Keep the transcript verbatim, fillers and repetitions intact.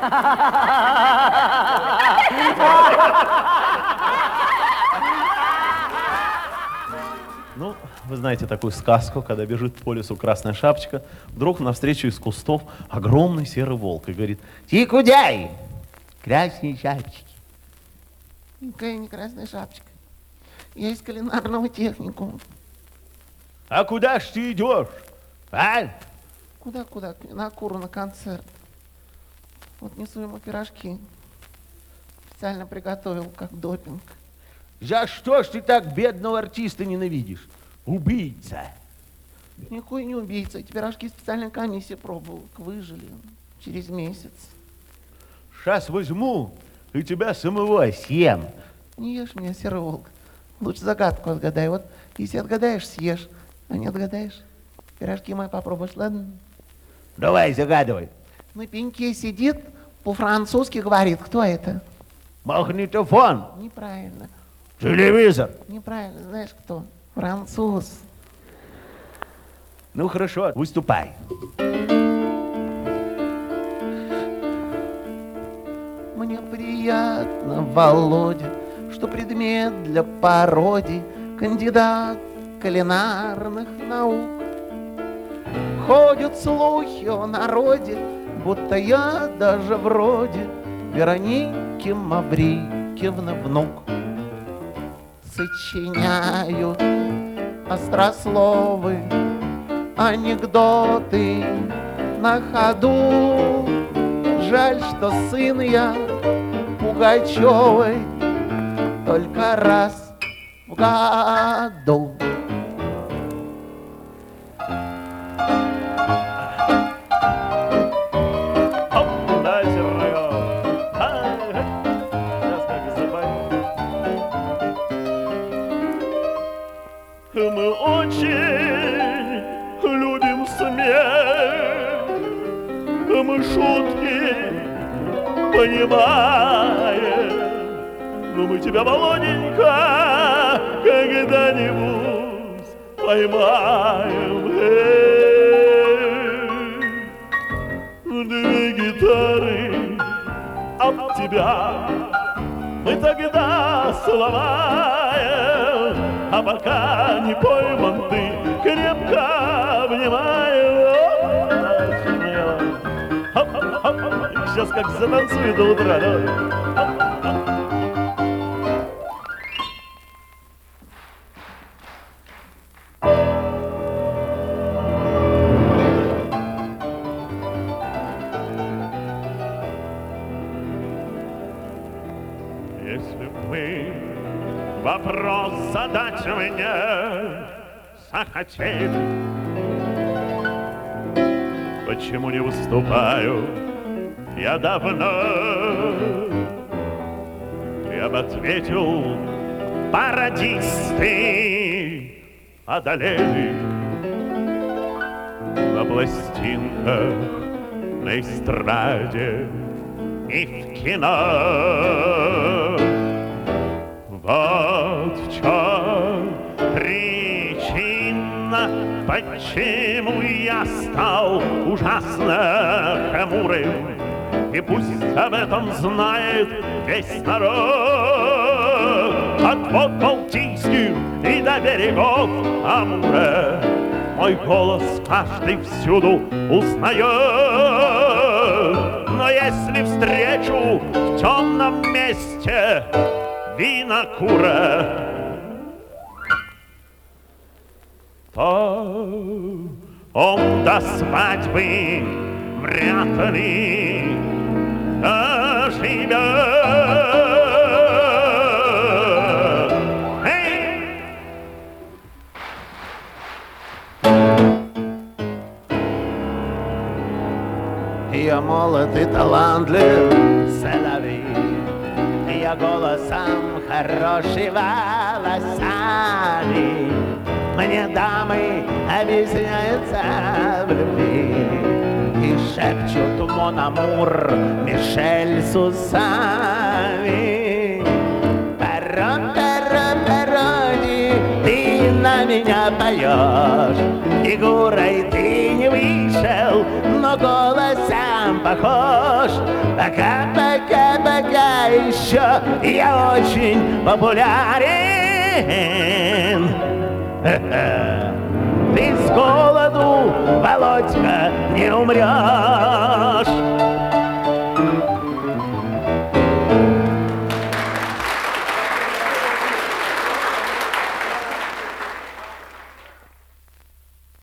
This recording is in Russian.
Ну, вы знаете такую сказку, когда бежит по лесу красная шапочка, вдруг навстречу из кустов огромный серый волк и говорит: ты кудяй, красные шапочки. Никакая не красная шапочка. Я из кулинарного техникума. А куда ж ты идешь? А? Куда-куда? На Куру, на концерт. Вот несу ему пирожки. Специально приготовил, как допинг. За что ж ты так бедного артиста ненавидишь? Убийца. Никакой не убийца. Эти пирожки специальная комиссия пробовала. Выжили через месяц. Сейчас возьму и тебя самого съем. Не ешь меня, серый волк. Лучше загадку отгадай. Вот если отгадаешь, съешь. А не отгадаешь, пирожки мои попробуешь, ладно? Давай, загадывай. На пеньке сидит, по-французски говорит. Кто это? Магнитофон. Неправильно. Телевизор. Неправильно. Знаешь кто? Француз. Ну хорошо, выступай. Мне приятно, Володя, что предмет для пародий кандидат кулинарных наук. Ходят слухи о народе, будто я даже вроде Вероники Маврикиевны внук. Сочиняю острословы, анекдоты на ходу. Жаль, что сын я Пугачевой только раз в году. Мы очень любим смех, мы шутки понимаем, но мы тебя, Володенька, когда-нибудь поймаем. Две гитары от тебя мы тогда сломаем, а пока не пойман ты, крепко обнимаем. Сейчас как затанцует до утра. Если вы вопрос задать мне захотели, почему не выступаю я давно, я бы ответил: пародисты одолели на пластинках, на эстраде и в кино. Вот в чем причина, почему я стал ужасно хмурым. И пусть об этом знает весь народ, от вод Балтийских и до берегов Амура. Мой голос каждый всюду узнает. Но если встречу в темном месте винокура, то он до свадьбы вряд ли доживет. Я молод и талантлив, соловей, я голосом хороший, волосами. Мне дамы объясняются в любви и шепчут мон амур Мишель с усами. Перо, перо, перони, ты на меня поешь, фигурой ты не вышел, но голосом похож. Пока, пока, пока еще я очень популярен. Ты с голоду, Володька, не умрешь.